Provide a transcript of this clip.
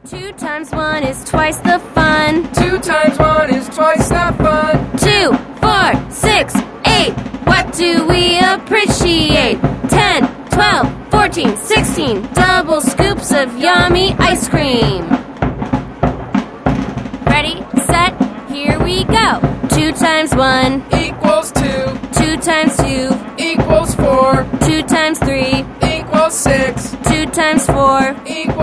2 times 1 is twice the fun. 2 times 1 is twice the fun. 2, 4, 6, 8. What do we appreciate? 10, 12, 14, 16. Double scoops of yummy ice cream. Ready, set, here we go. 2 times 1 equals 2. 2 times 2 equals 4. 2 times 3 equals 6. 2 times 4 equals